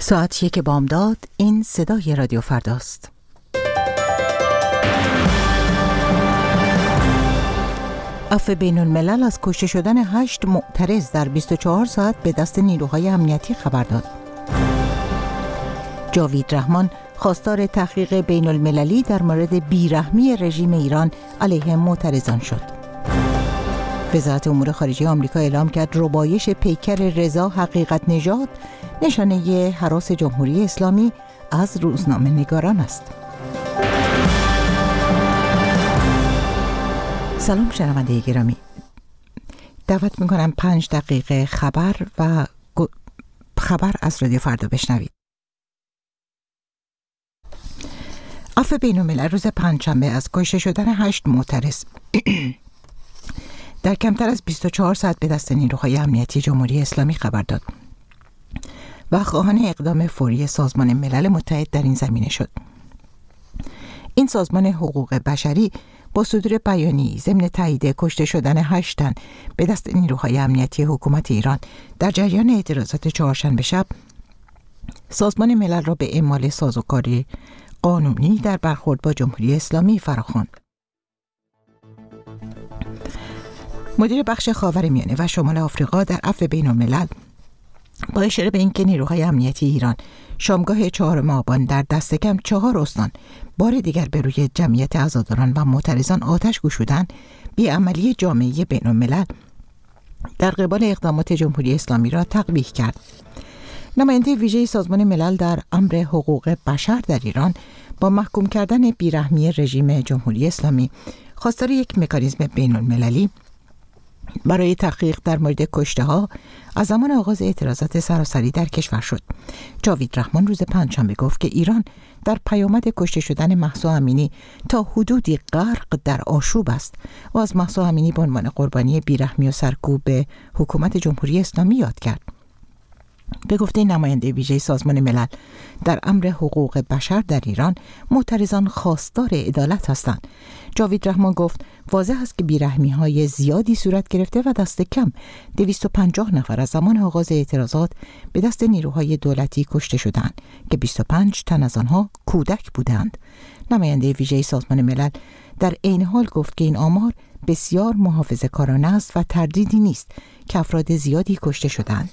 ساعت 1 بامداد. این صدای رادیو فرداست. عفو بین الملل از کشته شدن 8 معترض در 24 ساعت به دست نیروهای امنیتی خبر داد. جاوید رحمان خواستار تحقیق بین المللی در مورد بیرحمی رژیم ایران علیه معترضان شد. وزارت امور خارجه آمریکا اعلام کرد ربایش پیکر رضا حقیقت نژاد نشانه هراس جمهوری اسلامی از روزنامه‌نگاران است. سلام شنونده گرامی، دعوت می‌کنم 5 دقیقه خبر از رادیو فردا بشنوید. عفو بین الملل روز پنجشنبه از کشته شدن 8 معترض در کمتر از 24 ساعت به دست نیروهای امنیتی جمهوری اسلامی خبر داد و خواهان اقدام فوری سازمان ملل متحد در این زمینه شد. این سازمان حقوق بشری با صدور بیانیه‌ای ضمن تایید کشته شدن 8 تن به دست نیروهای امنیتی حکومت ایران در جریان اعتراضات چهارشنبه شب سازمان ملل را به اعمال سازوکاری قانونی در برخورد با جمهوری اسلامی فراخواند. مدیر بخش خاورمیانه و شمال آفریقا در عفو بین الملل با اشاره به اینکه نیروهای امنیتی ایران شامگاه 4 آبان در دست کم 4 استان بار دیگر به روی جمعیت عزاداران و معترضان آتش گشودند، بی‌عملی جامعه بین الملل در قبال اقدامات جمهوری اسلامی را تقبیح کرد. نماینده ویژه سازمان ملل در امر حقوق بشر در ایران با محکوم کردن بیرحمی رژیم جمهوری اسلامی خواستار یک مکانیزم بین المللی برای تحقیق در مورد کشته‌ها از زمان آغاز اعتراضات سراسری در کشور شد. جاوید رحمان روز پنجشنبه گفت که ایران در پیامد کشته شدن مهسا امینی تا حدودی غرق در آشوب است و از مهسا امینی به عنوان قربانی بیرحمی و سرکوب به حکومت جمهوری اسلامی یاد کرد. به گفته نماینده ویژه سازمان ملل در امر حقوق بشر در ایران، معترضان خواستار عدالت هستند. جاوید رحمان گفت واضح است که بیرحمی‌های زیادی صورت گرفته و دست کم 250 نفر از زمان آغاز اعتراضات به دست نیروهای دولتی کشته شدند که 25 تن از آنها کودک بودند. نماینده ویژه سازمان ملل در عین حال گفت که این آمار بسیار محافظه‌کارانه است و تردیدی نیست که افراد زیادی کشته شدند.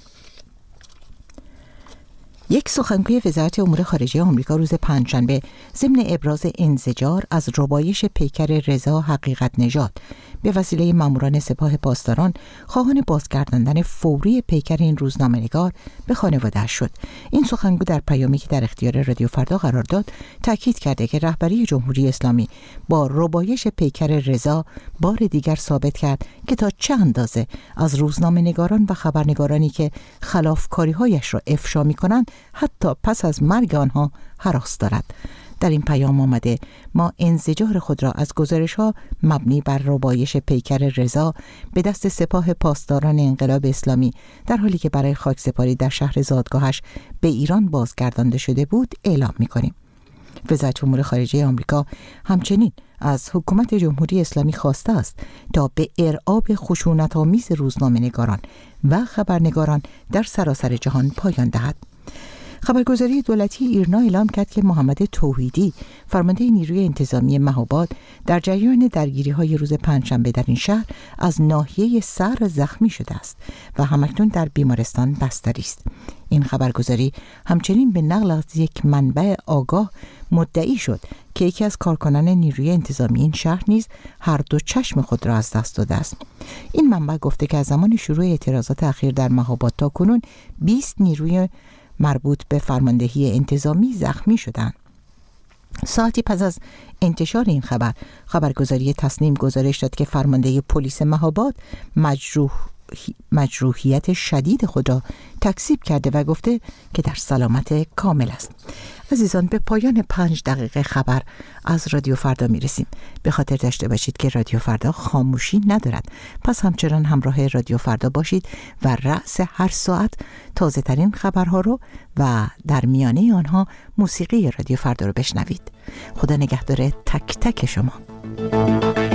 یک سخنگوی وزارت امور خارجه آمریکا روز پنجشنبه ضمن ابراز انزجار از ربایش پیکر رضا حقیقت نژاد به وسیله ماموران سپاه پاسداران خواهان بازگرداندن فوری پیکر این روزنامه‌نگار به خانواده‌اش شد. این سخنگو در پیامی که در اختیار رادیو فردا قرار داد تاکید کرده که رهبری جمهوری اسلامی با ربایش پیکر رضا بار دیگر ثابت کرد که تا چه اندازه از روزنامه‌نگاران و خبرنگارانی که خلافکاری‌هایش را افشا می‌کنند حتی پس از مرگ آنها هراس دارد. در این پیام آمده ما انزجار خود را از گزارش‌ها مبنی بر ربایش پیکر رضا به دست سپاه پاسداران انقلاب اسلامی در حالی که برای خاکسپاری در شهر زادگاهش به ایران بازگردانده شده بود اعلام می‌کنیم. وزارت امور خارجه آمریکا همچنین از حکومت جمهوری اسلامی خواسته است تا به ارعاب خشونت‌آمیز روزنامه‌نگاران و خبرنگاران در سراسر جهان پایان دهد. خبرگزاری دولتی ایرنا اعلام کرد که محمد توحیدی فرمانده نیروی انتظامی مهاباد در جریان درگیری‌های روز پنجشنبه در این شهر از ناحیه سر زخمی شده است و همکنون در بیمارستان بستری است. این خبرگزاری همچنین به نقل از یک منبع آگاه مدعی شد که یکی از کارکنان نیروی انتظامی این شهر نیز هر دو چشم خود را از دست داده است. این منبع گفته که از زمان شروع اعتراضات اخیر در مهاباد تا کنون 20 نیروی مربوط به فرماندهی انتظامی زخمی شدند. ساعتی پس از انتشار این خبرگزاری تصنیم گزارش داد که فرمانده پلیس مهاباد مجروحیت شدید خود را تکذیب کرده و گفته که در سلامت کامل است. عزیزان، به پایان 5 دقیقه خبر از رادیو فردا میرسیم. به خاطر داشته باشید که رادیو فردا خاموشی ندارد، پس همچنان همراه رادیو فردا باشید و رأس هر ساعت تازه ترین خبرها رو و در میانه آنها موسیقی رادیو فردا رو بشنوید. خدا نگهدار تک تک شما.